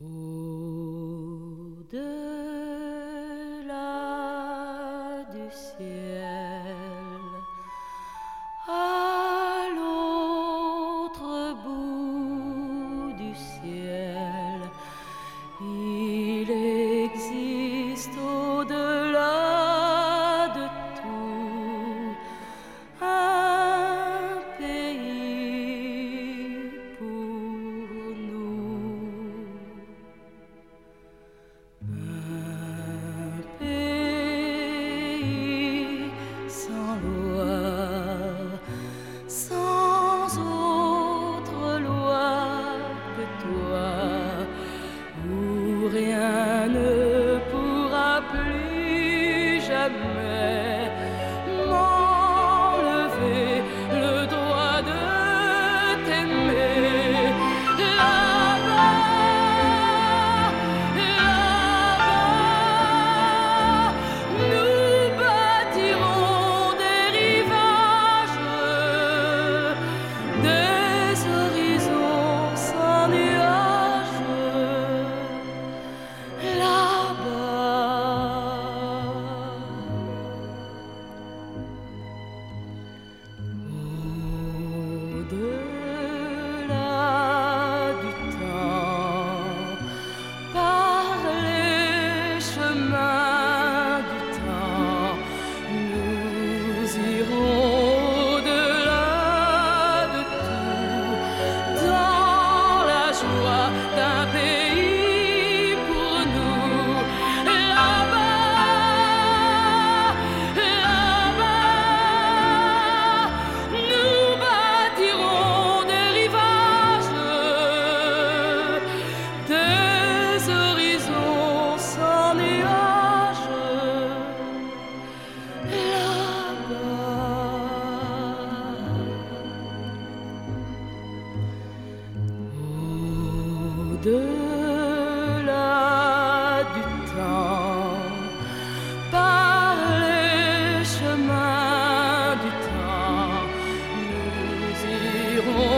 Au-delà du ciel, à l'autre bout du ciel, il existe au-delà de tout un pays pour nous. Un pays sans loi, sans autre loi que toi, où rien ne pourra plus jamais m'enlever le droit de t'aimer. Là-bas, nous bâtirons des rivages, des horizons sans nuages. Là-bas, au-delà du temps, par les chemins du temps, nous irons au-delà de tout, dans la joie d'un pays pour nous. Là-bas, là-bas, nous bâtirons des rivages, des horizons sans nuages. Au-delà du temps, par les chemins du temps, nous irons